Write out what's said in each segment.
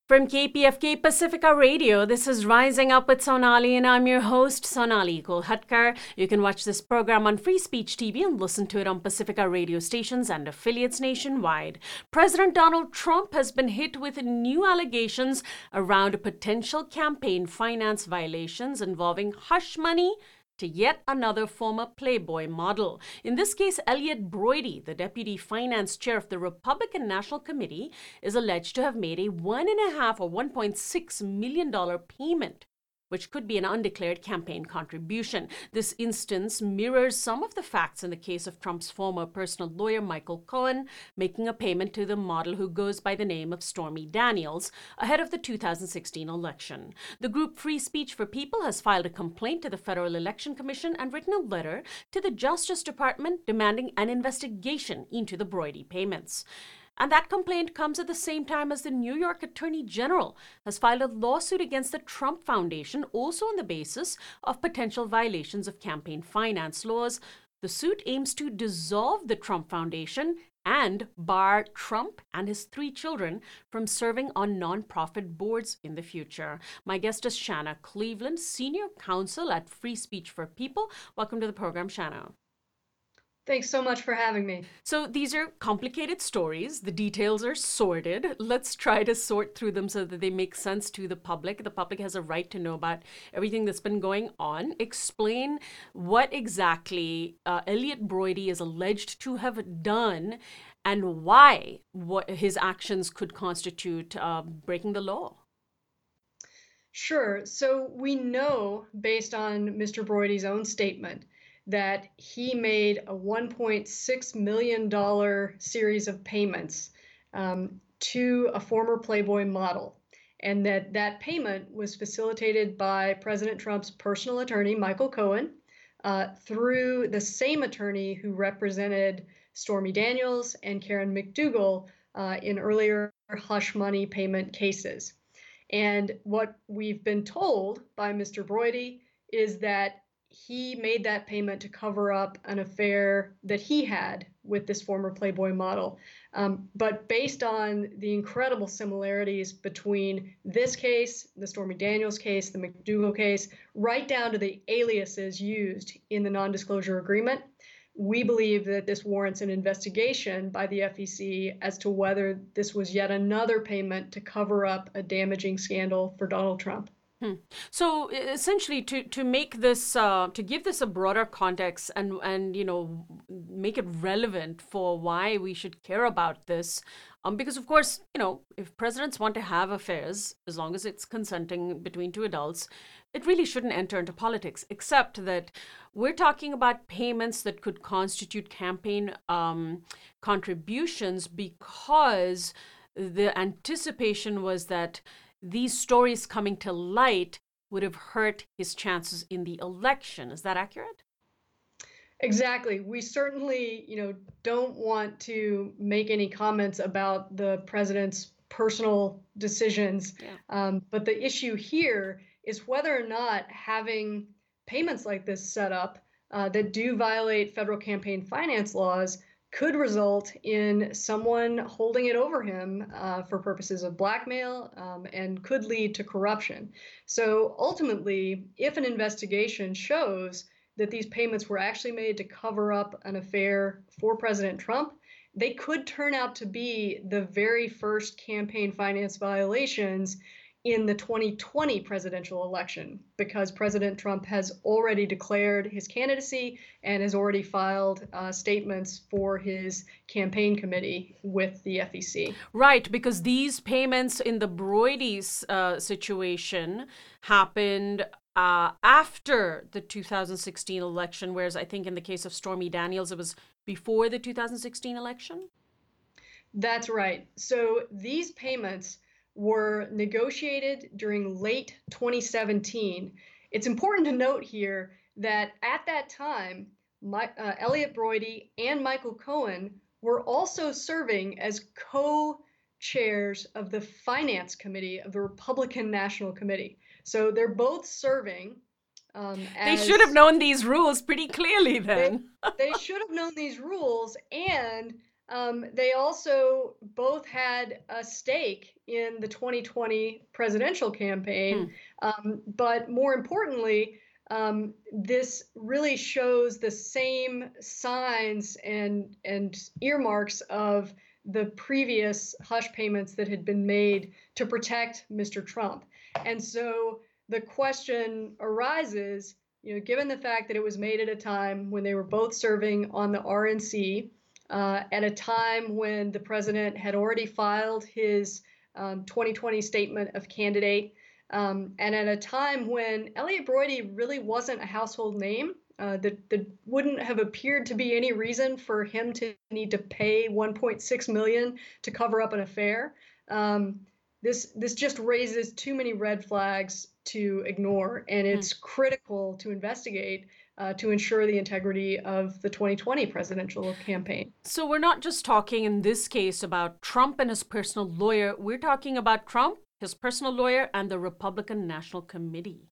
From KPFK Pacifica Radio, this is Rising Up with Sonali, and I'm your host, Sonali Kolhatkar. You can watch this program on Free Speech TV and listen to it on Pacifica radio stations and affiliates nationwide. President Donald Trump has been hit with new allegations around potential campaign finance violations involving hush money to yet another former Playboy model. In this case, Elliot Broidy, the deputy finance chair of the Republican National Committee, is alleged to have made a $1.5 or $1.6 million payment, which could be an undeclared campaign contribution. This instance mirrors some of the facts in the case of Trump's former personal lawyer, Michael Cohen, making a payment to the model who goes by the name of Stormy Daniels ahead of the 2016 election. The group Free Speech for People has filed a complaint to the Federal Election Commission and written a letter to the Justice Department demanding an investigation into the Broidy payments. And that complaint comes at the same time as the New York Attorney General has filed a lawsuit against the Trump Foundation, also on the basis of potential violations of campaign finance laws. The suit aims to dissolve the Trump Foundation and bar Trump and his 3 children from serving on nonprofit boards in the future. My guest is Shanna Cleveland, Senior Counsel at Free Speech for People. Welcome to the program, Shanna. Thanks so much for having me. So these are complicated stories. The details are sordid. Let's try to sort through them so that they make sense to the public. The public has a right to know about everything that's been going on. Explain what exactly Elliot Broidy is alleged to have done and why what his actions could constitute breaking the law. Sure. So we know, based on Mr. Broidy's own statement, that he made a $1.6 million series of payments to a former Playboy model, and that payment was facilitated by President Trump's personal attorney, Michael Cohen, through the same attorney who represented Stormy Daniels and Karen McDougal in earlier hush money payment cases. And what we've been told by Mr. Broidy is that he made that payment to cover up an affair that he had with this former Playboy model. But based on the incredible similarities between this case, the Stormy Daniels case, the McDougal case, right down to the aliases used in the non-disclosure agreement, we believe that this warrants an investigation by the FEC as to whether this was yet another payment to cover up a damaging scandal for Donald Trump. So essentially, to make this to give this a broader context and make it relevant for why we should care about this, because of course if presidents want to have affairs, as long as it's consenting between 2 adults, it really shouldn't enter into politics. Except that we're talking about payments that could constitute campaign contributions, because the anticipation was that these stories coming to light would have hurt his chances in the election. Is that accurate? Exactly. We certainly, don't want to make any comments about the president's personal decisions. Yeah. But the issue here is whether or not having payments like this set up that do violate federal campaign finance laws could result in someone holding it over him for purposes of blackmail and could lead to corruption. So ultimately, if an investigation shows that these payments were actually made to cover up an affair for President Trump, they could turn out to be the very first campaign finance violations in the 2020 presidential election, because President Trump has already declared his candidacy and has already filed statements for his campaign committee with the FEC. Right, because these payments in the Broidy's situation happened after the 2016 election, whereas I think in the case of Stormy Daniels, it was before the 2016 election? That's right. So these payments were negotiated during late 2017. It's important to note here that at that time, Elliot Broidy and Michael Cohen were also serving as co-chairs of the Finance Committee of the Republican National Committee. So they're both serving They should have known these rules pretty clearly then. they should have known these rules, and they also both had a stake in the 2020 presidential campaign. But more importantly, this really shows the same signs and earmarks of the previous hush payments that had been made to protect Mr. Trump. And so the question arises, given the fact that it was made at a time when they were both serving on the RNC, at a time when the president had already filed his 2020 statement of candidate, and at a time when Elliot Broidy really wasn't a household name. That wouldn't have appeared to be any reason for him to need to pay $1.6 million to cover up an affair. This just raises too many red flags to ignore, and it's critical to investigate to ensure the integrity of the 2020 presidential campaign. So we're not just talking in this case about Trump and his personal lawyer. We're talking about Trump, his personal lawyer, and the Republican National Committee.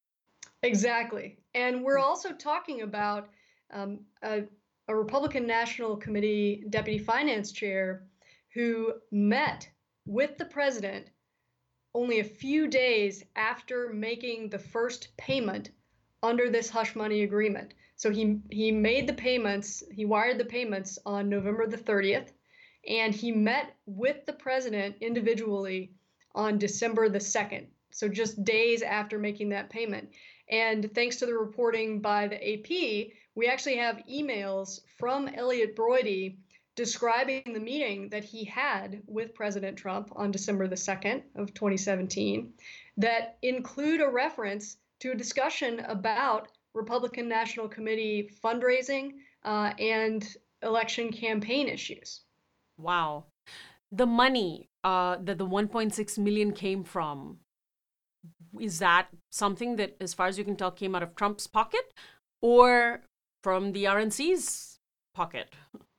Exactly. And we're also talking about a Republican National Committee deputy finance chair who met with the president only a few days after making the first payment under this hush money agreement. So he made the payments, he wired the payments on November the 30th, and he met with the president individually on December the 2nd. So just days after making that payment. And thanks to the reporting by the AP, we actually have emails from Elliot Broidy describing the meeting that he had with President Trump on December the 2nd of 2017 that include a reference to a discussion about Republican National Committee fundraising and election campaign issues. Wow. The money that the 1.6 million came from, is that something that, as far as you can tell, came out of Trump's pocket or from the RNC's pocket?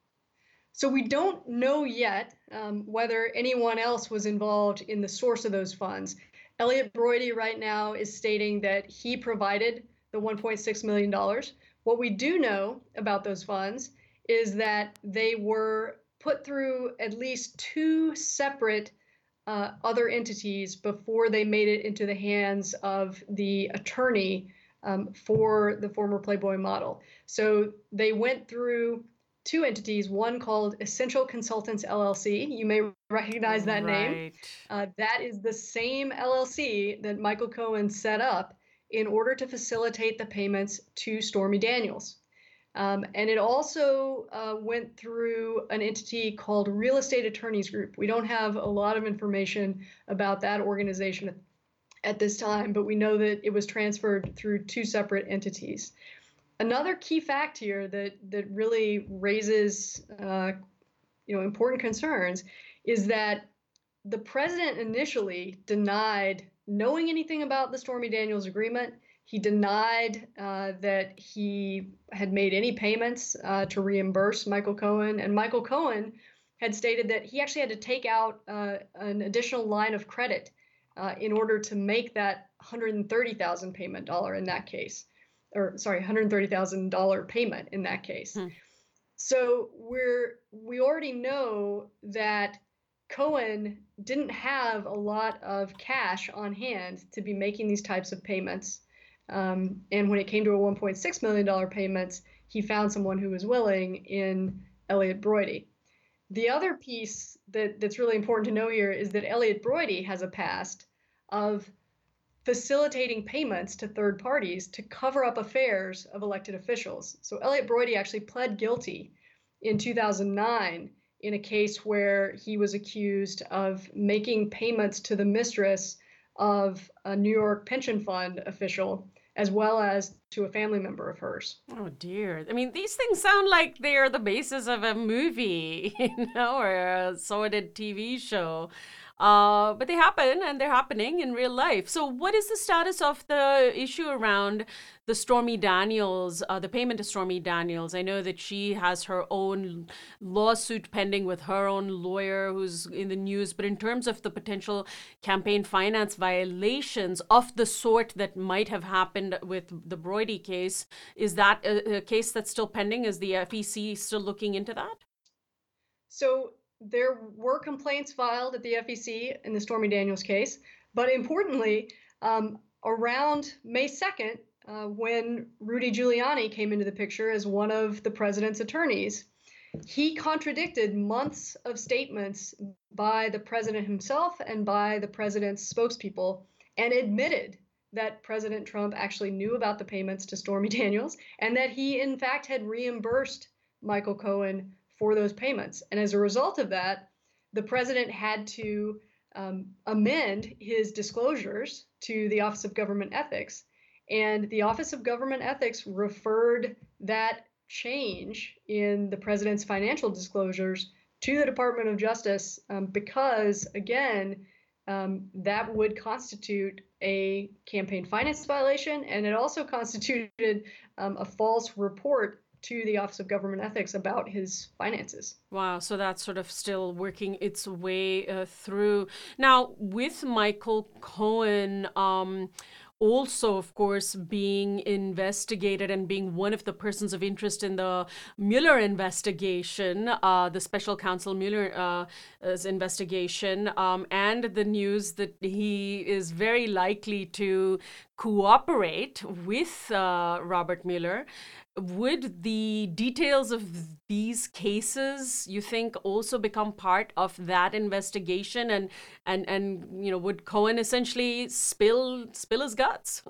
So we don't know yet whether anyone else was involved in the source of those funds. Elliot Broidy right now is stating that he provided the $1.6 million. What we do know about those funds is that they were put through at least two separate other entities before they made it into the hands of the attorney for the former Playboy model. So they went through two entities, one called Essential Consultants LLC. You may recognize that name. That is the same LLC that Michael Cohen set up in order to facilitate the payments to Stormy Daniels. And it also went through an entity called Real Estate Attorneys Group. We don't have a lot of information about that organization at this time, but we know that it was transferred through two separate entities. Another key fact here that really raises important concerns is that the president initially denied knowing anything about the Stormy Daniels agreement. He denied that he had made any payments to reimburse Michael Cohen. And Michael Cohen had stated that he actually had to take out an additional line of credit in order to make that $130,000 payment in that case. $130,000 payment in that case. So we already know that Cohen didn't have a lot of cash on hand to be making these types of payments. And when it came to a $1.6 million payments, he found someone who was willing in Elliot Broidy. The other piece that's really important to know here is that Elliot Broidy has a past of facilitating payments to third parties to cover up affairs of elected officials. So Elliot Broidy actually pled guilty in 2009 in a case where he was accused of making payments to the mistress of a New York pension fund official, as well as to a family member of hers. Oh, dear. I mean, these things sound like they're the basis of a movie, or a sordid TV show. But they happen, and they're happening in real life. So what is the status of the issue around the Stormy Daniels, the payment to Stormy Daniels? I know that she has her own lawsuit pending with her own lawyer who's in the news. But in terms of the potential campaign finance violations of the sort that might have happened with the Broidy case, is that a case that's still pending? Is the FEC still looking into that? So there were complaints filed at the FEC in the Stormy Daniels case, but importantly, around May 2nd, when Rudy Giuliani came into the picture as one of the president's attorneys, he contradicted months of statements by the president himself and by the president's spokespeople and admitted that President Trump actually knew about the payments to Stormy Daniels and that he, in fact, had reimbursed Michael Cohen for those payments. And as a result of that, the president had to amend his disclosures to the Office of Government Ethics. And the Office of Government Ethics referred that change in the president's financial disclosures to the Department of Justice because, again, that would constitute a campaign finance violation, and it also constituted a false report to the Office of Government Ethics about his finances. Wow, so that's sort of still working its way through. Now, with Michael Cohen, also, of course, being investigated and being one of the persons of interest in the Mueller investigation, the special counsel Mueller's investigation, and the news that he is very likely to cooperate with Robert Mueller. Would the details of these cases, you think, also become part of that investigation, and would Cohen essentially spill his guts?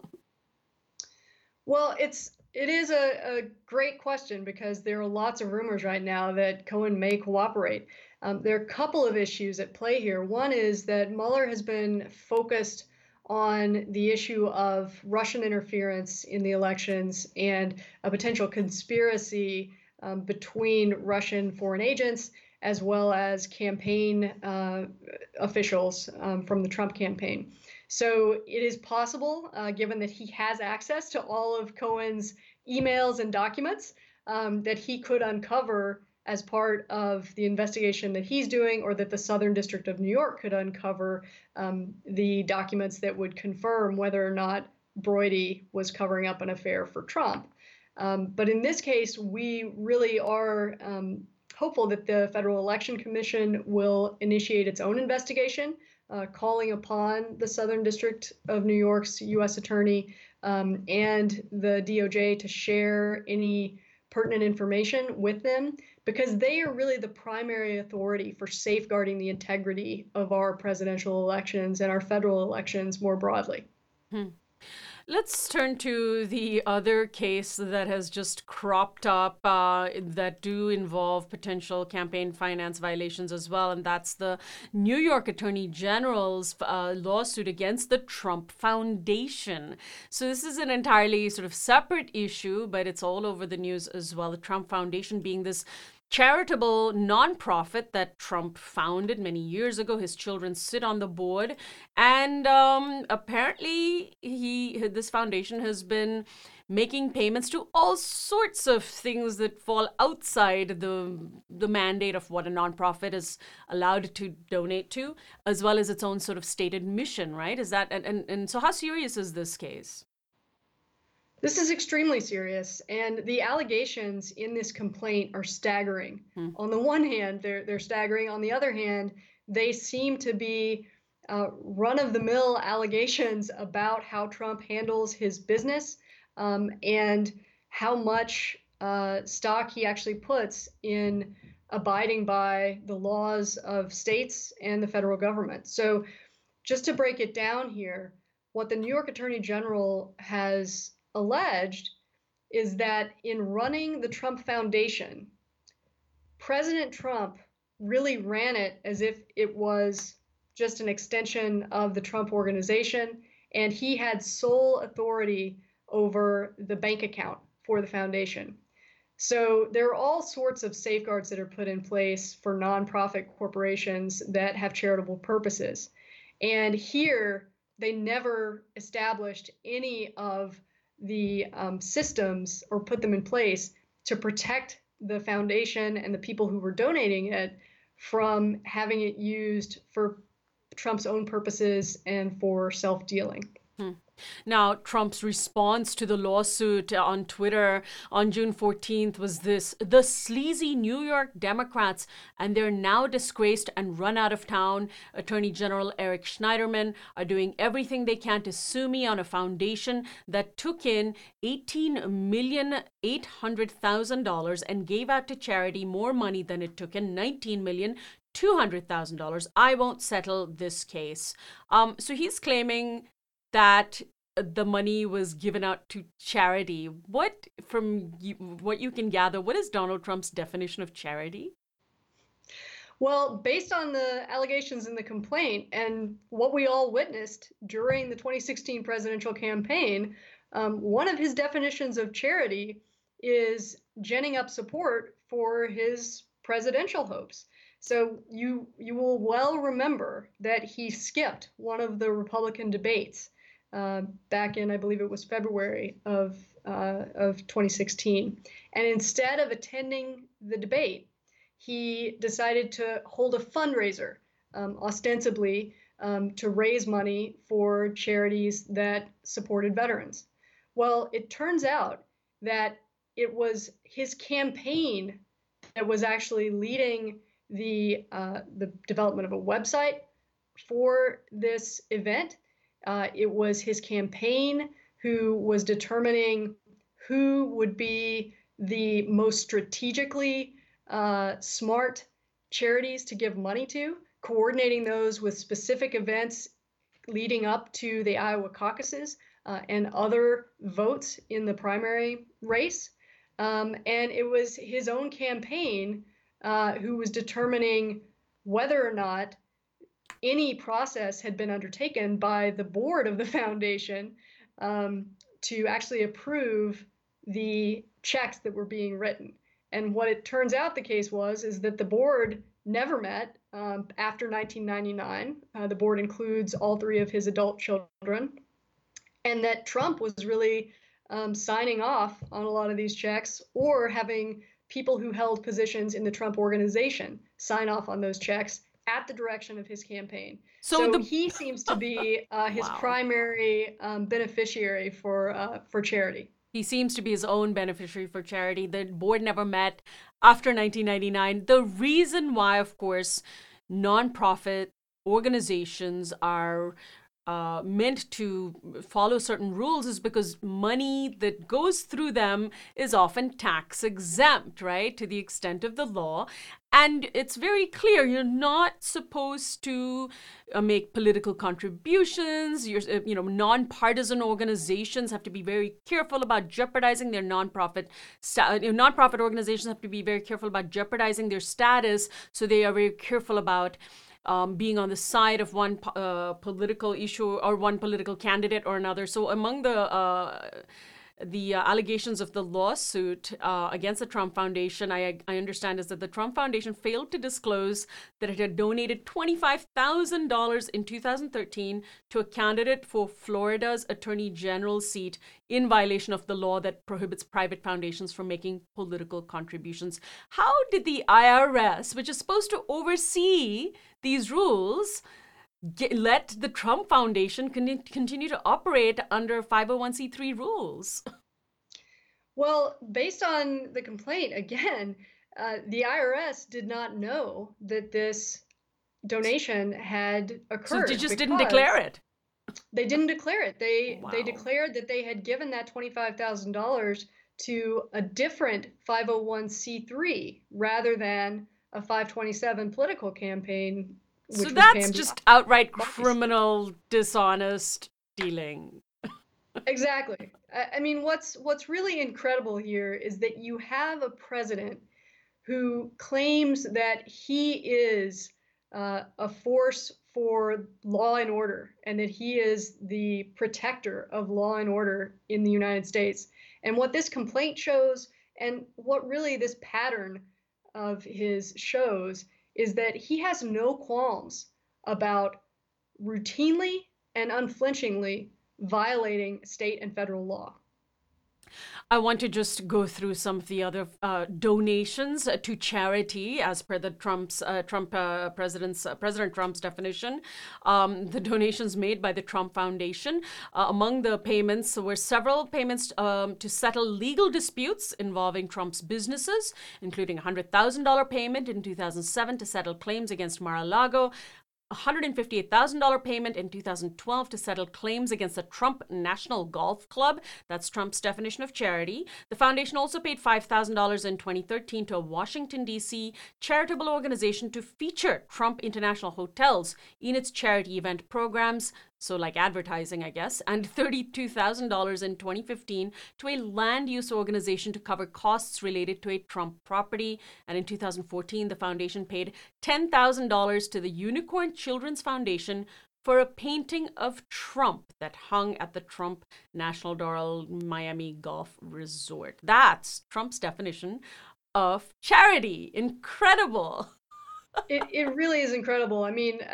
Well, it is a great question because there are lots of rumors right now that Cohen may cooperate. There are a couple of issues at play here. One is that Mueller has been focused on the issue of Russian interference in the elections and a potential conspiracy between Russian foreign agents as well as campaign officials from the Trump campaign. So it is possible, given that he has access to all of Cohen's emails and documents, that he could uncover as part of the investigation that he's doing, or that the Southern District of New York could uncover the documents that would confirm whether or not Broidy was covering up an affair for Trump. But in this case, we really are hopeful that the Federal Election Commission will initiate its own investigation, calling upon the Southern District of New York's U.S. Attorney and the DOJ to share any pertinent information with them, because they are really the primary authority for safeguarding the integrity of our presidential elections and our federal elections more broadly. Let's turn to the other case that has just cropped up that do involve potential campaign finance violations as well, and that's the New York Attorney General's lawsuit against the Trump Foundation. So this is an entirely sort of separate issue, but it's all over the news as well. The Trump Foundation being this charitable nonprofit that Trump founded many years ago. His children sit on the board, and apparently this foundation has been making payments to all sorts of things that fall outside the mandate of what a nonprofit is allowed to donate to, as well as its own sort of stated mission, right? Is that and so how serious is this case? This is extremely serious, and the allegations in this complaint are staggering. On the one hand, they're staggering. On the other hand, they seem to be run-of-the-mill allegations about how Trump handles his business and how much stock he actually puts in abiding by the laws of states and the federal government. So just to break it down here, what the New York Attorney General has alleged is that in running the Trump Foundation, President Trump really ran it as if it was just an extension of the Trump organization, and he had sole authority over the bank account for the foundation. So there are all sorts of safeguards that are put in place for nonprofit corporations that have charitable purposes. And here, they never established any of the systems or put them in place to protect the foundation and the people who were donating it from having it used for Trump's own purposes and for self-dealing. Now, Trump's response to the lawsuit on Twitter on June 14th was this: the sleazy New York Democrats, and they're now disgraced and run out of town. Attorney General Eric Schneiderman are doing everything they can to sue me on a foundation that took in $18,800,000 and gave out to charity more money than it took in, $19,200,000. I won't settle this case. So he's claiming that the money was given out to charity. What you can gather, what is Donald Trump's definition of charity? Well, based on the allegations in the complaint and what we all witnessed during the 2016 presidential campaign, one of his definitions of charity is ginning up support for his presidential hopes. So you will well remember that he skipped one of the Republican debates back in, I believe it was February of 2016. And instead of attending the debate, he decided to hold a fundraiser, ostensibly to raise money for charities that supported veterans. Well, it turns out that it was his campaign that was actually leading the development of a website for this event. It was his campaign who was determining who would be the most strategically smart charities to give money to, coordinating those with specific events leading up to the Iowa caucuses and other votes in the primary race. And it was his own campaign who was determining whether or not any process had been undertaken by the board of the foundation to actually approve the checks that were being written. And what it turns out the case is that the board never met after 1999. The board includes all three of his adult children, and that Trump was really signing off on a lot of these checks, or having people who held positions in the Trump organization sign off on those checks at the direction of his campaign. So he seems to be his primary beneficiary for charity. He seems to be his own beneficiary for charity. The board never met after 1999. The reason why, of course, nonprofit organizations are meant to follow certain rules is because money that goes through them is often tax exempt, right, to the extent of the law. And it's very clear you're not supposed to make political contributions. Nonpartisan organizations have to be very careful about jeopardizing their nonprofit. Nonprofit organizations have to be very careful about jeopardizing their status. So they are very careful about being on the side of one political issue or one political candidate or another. So among the allegations of the lawsuit against the Trump Foundation, I understand, is that the Trump Foundation failed to disclose that it had donated $25,000 in 2013 to a candidate for Florida's Attorney General's seat in violation of the law that prohibits private foundations from making political contributions. How did the IRS, which is supposed to oversee these rules, let the Trump Foundation continue to operate under 501c3 rules? Well, based on the complaint, again, the IRS did not know that this donation had occurred. So they just didn't declare it? They didn't declare it. They declared that they had given that $25,000 to a different 501c3 rather than a 527 political campaign. So that's just outright criminal, dishonest dealing. Exactly. I mean, what's really incredible here is that you have a president who claims that he is a force for law and order, and that he is the protector of law and order in the United States. And what this complaint shows, and what really this pattern of his shows, is that he has no qualms about routinely and unflinchingly violating state and federal law. I want to just go through some of the other donations to charity, as per the President Trump's definition. The donations made by the Trump Foundation. Among the payments were several payments to settle legal disputes involving Trump's businesses, including a $100,000 payment in 2007 to settle claims against Mar-a-Lago, $158,000 payment in 2012 to settle claims against the Trump National Golf Club. That's Trump's definition of charity. The foundation also paid $5,000 in 2013 to a Washington, D.C. charitable organization to feature Trump International Hotels in its charity event programs. So like advertising, I guess, and $32,000 in 2015 to a land use organization to cover costs related to a Trump property. And in 2014, the foundation paid $10,000 to the Unicorn Children's Foundation for a painting of Trump that hung at the Trump National Doral Miami Golf Resort. That's Trump's definition of charity. Incredible. It really is incredible. I mean,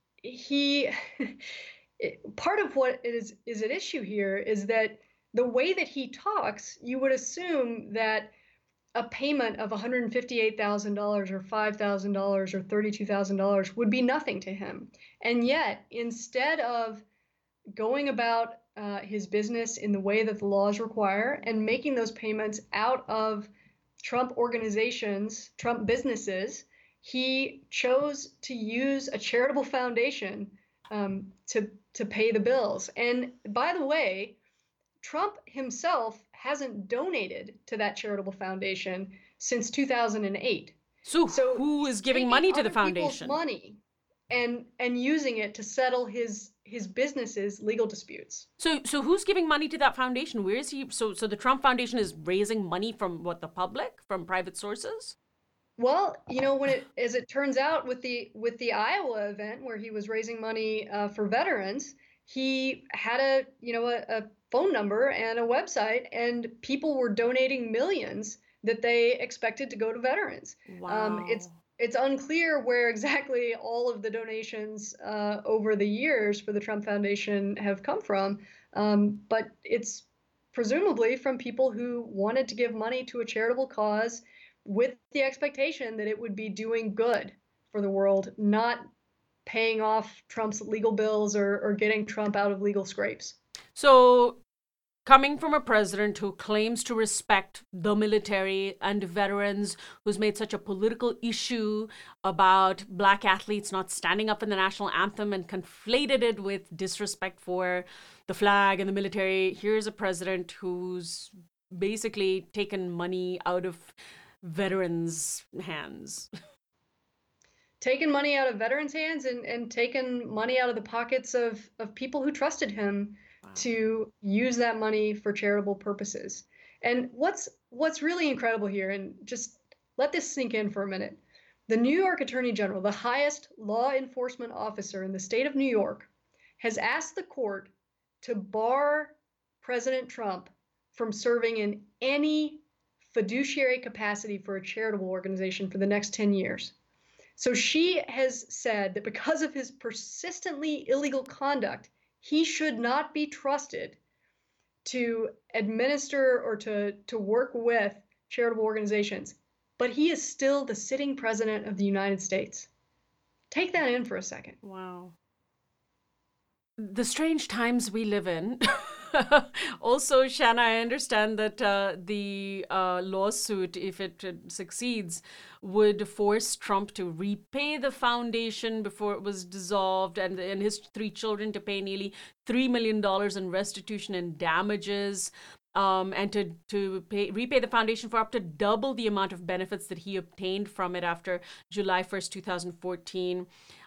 part of what is at issue here is that the way that he talks, you would assume that a payment of $158,000 or $5,000 or $32,000 would be nothing to him. And yet, instead of going about his business in the way that the laws require and making those payments out of Trump organizations, Trump businesses, he chose to use a charitable foundation to pay the bills. And by the way, Trump himself hasn't donated to that charitable foundation since 2008. So who is giving money to the foundation? Money and using it to settle his business's legal disputes. So who's giving money to that foundation? Where is he? So the Trump Foundation is raising money from what, the public, from private sources? Well, as it turns out with the Iowa event where he was raising money for veterans, he had a phone number and a website, and people were donating millions that they expected to go to veterans. Wow. It's unclear where exactly all of the donations over the years for the Trump Foundation have come from, but it's presumably from people who wanted to give money to a charitable cause with the expectation that it would be doing good for the world, not paying off Trump's legal bills or getting Trump out of legal scrapes. So, coming from a president who claims to respect the military and veterans, who's made such a political issue about Black athletes not standing up in the national anthem and conflated it with disrespect for the flag and the military, here's a president who's basically taken money out of veterans' hands. Taken money out of veterans' hands and taken money out of the pockets of people who trusted him. Wow. To use that money for charitable purposes. And what's really incredible here, and just let this sink in for a minute, the New York Attorney General, the highest law enforcement officer in the state of New York, has asked the court to bar President Trump from serving in any fiduciary capacity for a charitable organization for the next 10 years. So she has said that because of his persistently illegal conduct, he should not be trusted to administer or to work with charitable organizations. But he is still the sitting president of the United States. Take that in for a second. Wow. The strange times we live in. Also, Shanna, I understand that the lawsuit, if it succeeds, would force Trump to repay the foundation before it was dissolved, and his 3 children to pay nearly $3 million in restitution and damages, and to repay the foundation for up to double the amount of benefits that he obtained from it after July 1st, 2014.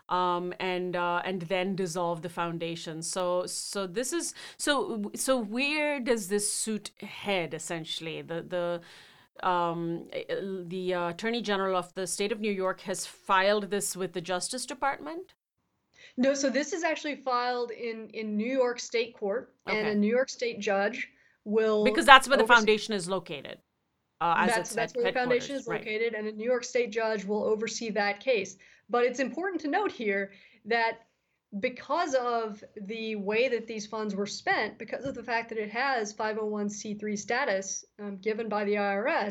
And then dissolve the foundation. So this is so where does this suit head? Essentially, the Attorney General of the state of New York has filed this with the Justice Department. No, so this is actually filed in New York State Court, okay. And a New York State judge will, because that's where the foundation is located. That's where the foundation is located, right. And a New York State judge will oversee that case. But it's important to note here that because of the way that these funds were spent, because of the fact that it has 501c3 status given by the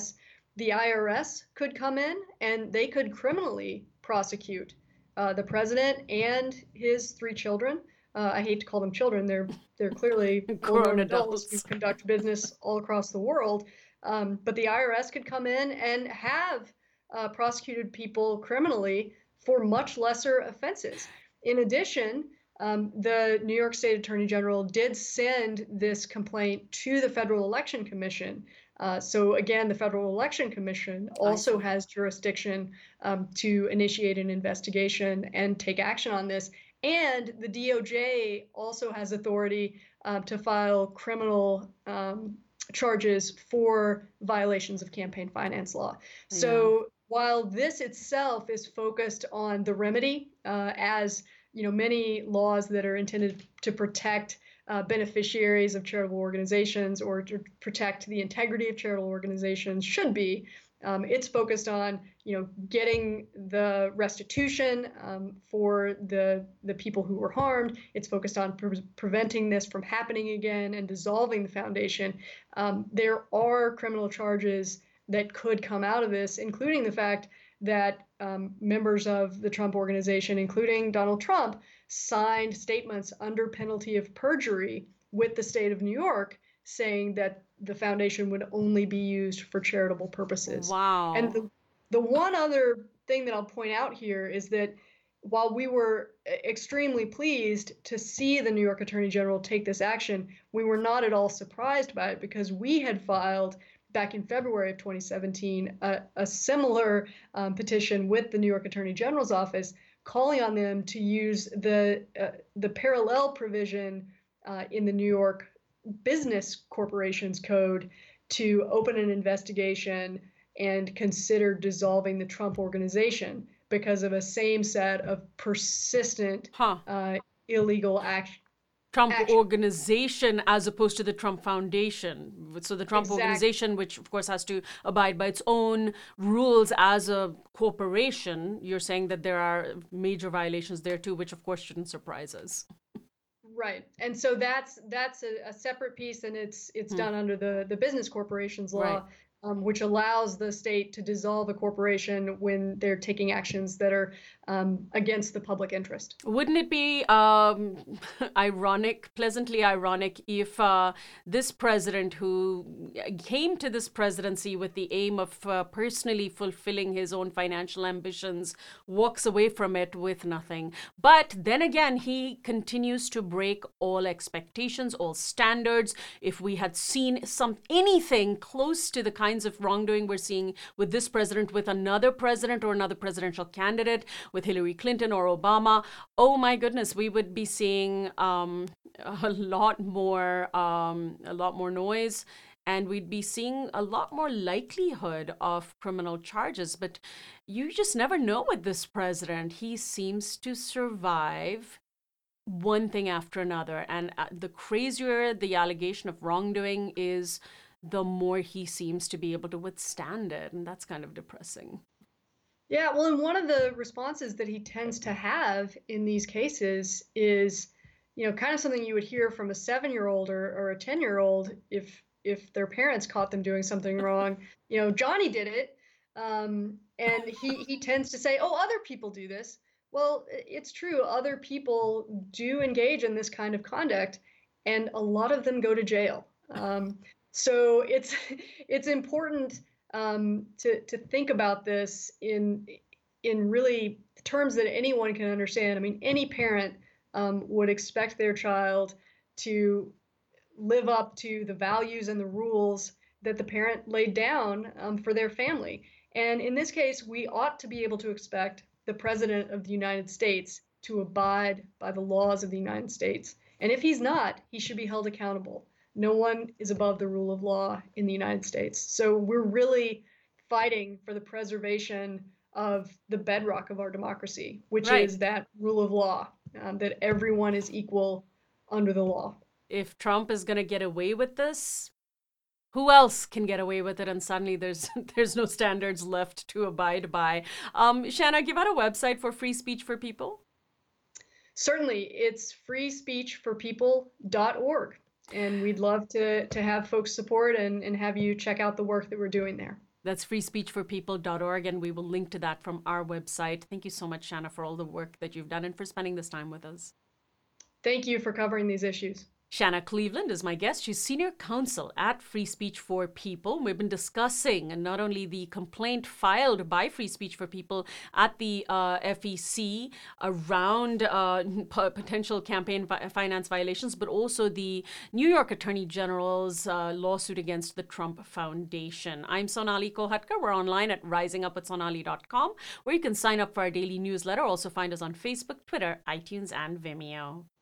IRS could come in and they could criminally prosecute the president and his 3 children. I hate to call them children; they're clearly Grown full-grown adults who adults. conduct business all across the world. But the IRS could come in and have prosecuted people criminally for much lesser offenses. In addition, the New York State Attorney General did send this complaint to the Federal Election Commission. So again, the Federal Election Commission also has jurisdiction to initiate an investigation and take action on this. And the DOJ also has authority to file criminal charges for violations of campaign finance law. So while this itself is focused on the remedy, as many laws that are intended to protect beneficiaries of charitable organizations or to protect the integrity of charitable organizations should be, it's focused on getting the restitution for the people who were harmed. It's focused on preventing this from happening again and dissolving the foundation. There are criminal charges that could come out of this, including the fact that members of the Trump Organization, including Donald Trump, signed statements under penalty of perjury with the state of New York saying that the foundation would only be used for charitable purposes. Wow. And the one other thing that I'll point out here is that while we were extremely pleased to see the New York Attorney General take this action, we were not at all surprised by it because we had filed back in February of 2017 a similar petition with the New York Attorney General's office, calling on them to use the parallel provision in the New York Business Corporations Code to open an investigation and consider dissolving the Trump Organization because of a same set of persistent illegal action. Trump Organization as opposed to the Trump Foundation. So the Trump Organization, which of course has to abide by its own rules as a corporation, you're saying that there are major violations there too, which of course shouldn't surprise us. Right. And so that's a separate piece, and it's done under the Business Corporations Law. Right. Which allows the state to dissolve a corporation when they're taking actions that are against the public interest. Wouldn't it be pleasantly ironic, if this president who came to this presidency with the aim of personally fulfilling his own financial ambitions walks away from it with nothing? But then again, he continues to break all expectations, all standards. If we had seen anything close to the kind of wrongdoing we're seeing with this president, with another president or another presidential candidate, with Hillary Clinton or Obama, oh my goodness, we would be seeing a lot more noise, and we'd be seeing a lot more likelihood of criminal charges. But you just never know with this president. He seems to survive one thing after another, and the crazier the allegation of wrongdoing is, the more he seems to be able to withstand it. And that's kind of depressing. Yeah, well, and one of the responses that he tends to have in these cases is, kind of something you would hear from a 7-year-old or a 10-year-old if their parents caught them doing something wrong. Johnny did it. And he tends to say, oh, other people do this. Well, it's true. Other people do engage in this kind of conduct, and a lot of them go to jail. So it's important to think about this in really terms that anyone can understand. I mean, any parent would expect their child to live up to the values and the rules that the parent laid down for their family. And in this case, we ought to be able to expect the President of the United States to abide by the laws of the United States. And if he's not, he should be held accountable. No one is above the rule of law in the United States. So we're really fighting for the preservation of the bedrock of our democracy, which is that rule of law, that everyone is equal under the law. If Trump is going to get away with this, who else can get away with it? And suddenly there's no standards left to abide by. Shanna, give out a website for free speech for people. Certainly, it's freespeechforpeople.org. And we'd love to have folks support and have you check out the work that we're doing there. That's freespeechforpeople.org, and we will link to that from our website. Thank you so much, Shanna, for all the work that you've done and for spending this time with us. Thank you for covering these issues. Shanna Cleveland is my guest. She's senior counsel at Free Speech for People. We've been discussing not only the complaint filed by Free Speech for People at the FEC around potential campaign finance violations, but also the New York Attorney General's lawsuit against the Trump Foundation. I'm Sonali Kolhatkar. We're online at risingupwithsonali.com, where you can sign up for our daily newsletter. Also find us on Facebook, Twitter, iTunes, and Vimeo.